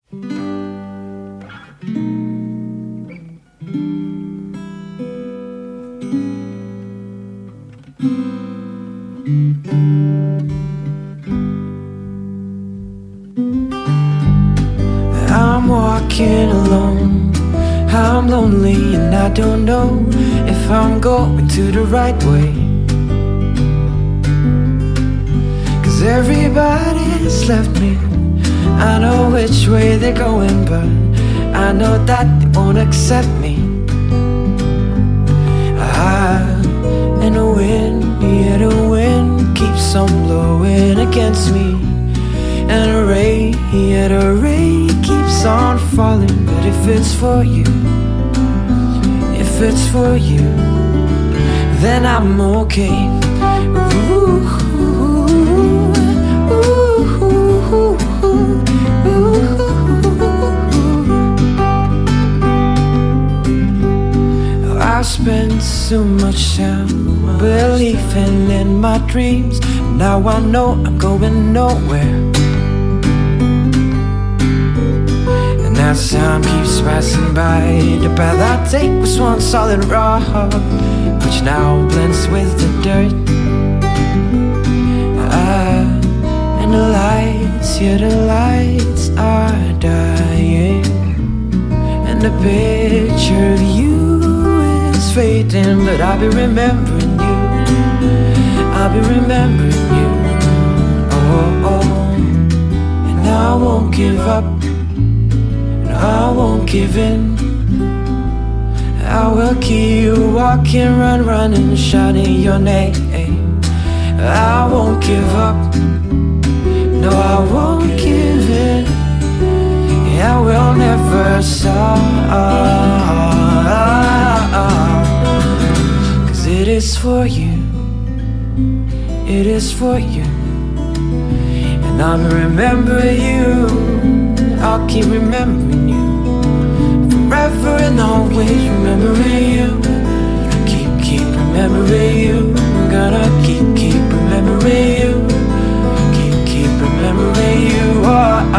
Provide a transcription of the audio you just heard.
I'm walking alone, I'm lonely and I don't know if I'm going to the right way. 'Cause everybody's left me, I know which way they're going, but I know that they won't accept me. And the wind, yeah, the wind keeps on blowing against me. And the rain, yeah, the rain keeps on falling. But if it's for you, if it's for you, then I'm okay. Ooh, ooh, ooh, ooh, ooh. I've spent so much time believing in my dreams. Now I know I'm going nowhere. And as time keeps passing by, the path I take was once solid rock, which now blends with the dirt. And the lights, yeah, the lights are dying. And the picture of you is fading, but I'll be remembering you. I'll be remembering you. Oh, oh. And I won't give up, and I won't give in. I will keep walking, running, shouting your name. I won't give up, no, I won't give in. I will never stop. 'Cause it is for you, it is for you. And I'm remembering you, I'll keep remembering you. Forever and always remembering you. Keep remembering you. I'm gonna keep remembering you. Keep remembering you. Oh,